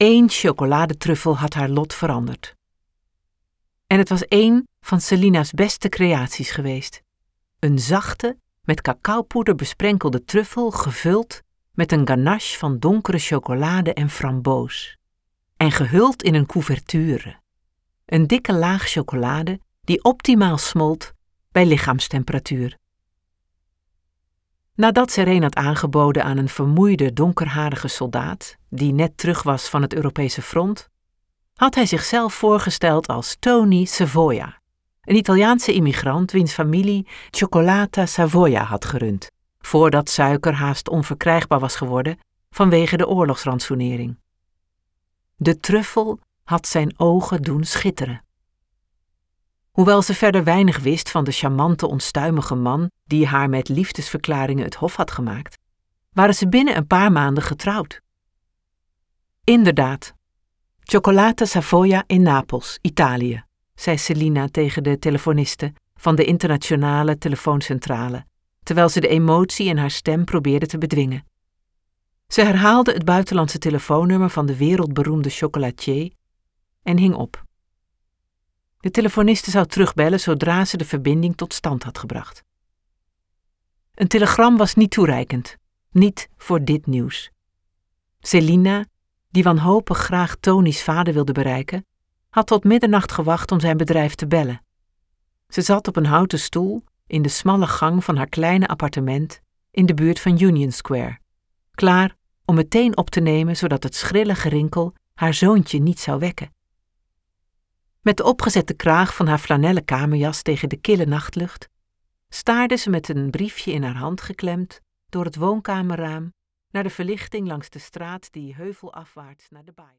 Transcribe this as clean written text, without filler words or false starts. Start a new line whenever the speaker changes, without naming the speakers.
Eén chocoladetruffel had haar lot veranderd. En het was één van Celina's beste creaties geweest. Een zachte, met cacaopoeder besprenkelde truffel gevuld met een ganache van donkere chocolade en framboos. En gehuld in een couverture. Een dikke laag chocolade die optimaal smolt bij lichaamstemperatuur. Nadat ze er een had aangeboden aan een vermoeide, donkerharige soldaat, die net terug was van het Europese front, had hij zichzelf voorgesteld als Tony Savoia, een Italiaanse immigrant wiens familie Cioccolata Savoia had gerund, voordat suiker haast onverkrijgbaar was geworden vanwege de oorlogsrantsoenering. De truffel had zijn ogen doen schitteren. Hoewel ze verder weinig wist van de charmante, onstuimige man die haar met liefdesverklaringen het hof had gemaakt, waren ze binnen een paar maanden getrouwd. Inderdaad, Cioccolata Savoia in Napels, Italië, zei Celina tegen de telefoniste van de internationale telefooncentrale, terwijl ze de emotie in haar stem probeerde te bedwingen. Ze herhaalde het buitenlandse telefoonnummer van de wereldberoemde chocolatier en hing op. De telefoniste zou terugbellen zodra ze de verbinding tot stand had gebracht. Een telegram was niet toereikend, niet voor dit nieuws. Celina, die wanhopig graag Tony's vader wilde bereiken, had tot middernacht gewacht om zijn bedrijf te bellen. Ze zat op een houten stoel in de smalle gang van haar kleine appartement in de buurt van Union Square, klaar om meteen op te nemen zodat het schrille gerinkel haar zoontje niet zou wekken. Met de opgezette kraag van haar flanellen kamerjas tegen de kille nachtlucht staarde ze met een briefje in haar hand geklemd door het woonkamerraam naar de verlichting langs de straat die heuvelafwaarts naar de baai.